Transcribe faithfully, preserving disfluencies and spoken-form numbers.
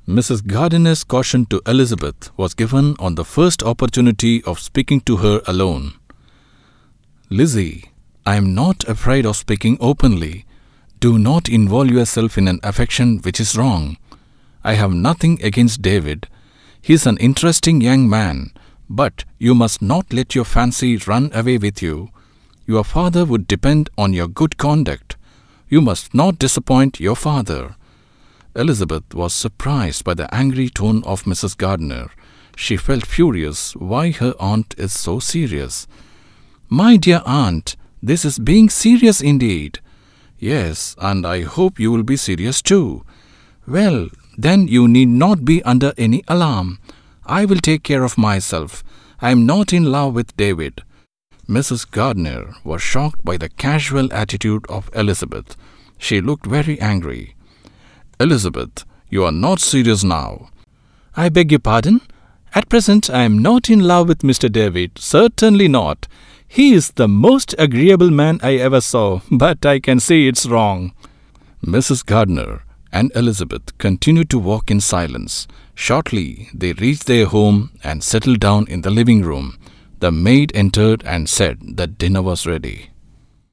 Missus Gardiner's caution to Elizabeth was given on the first opportunity of speaking to her alone. "Lizzie, I am not afraid of speaking openly. Do not involve yourself in an affection which is wrong. I have nothing against David. He is an interesting young man, but you must not let your fancy run away with you. Your father would depend on your good conduct. You must not disappoint your father." Elizabeth was surprised by the angry tone of Missus Gardiner. She felt furious why her aunt is so serious. "My dear aunt, this is being serious indeed." "Yes, and I hope you will be serious too." "Well, then you need not be under any alarm. I will take care of myself. I am not in love with David." Missus Gardiner was shocked by the casual attitude of Elizabeth. She looked very angry. "Elizabeth, you are not serious now." "I beg your pardon? At present I am not in love with Mister David. Certainly not. He is the most agreeable man I ever saw, but I can see it's wrong." Missus Gardiner and Elizabeth continued to walk in silence. Shortly they reached their home and settled down in the living room. The maid entered and said that dinner was ready.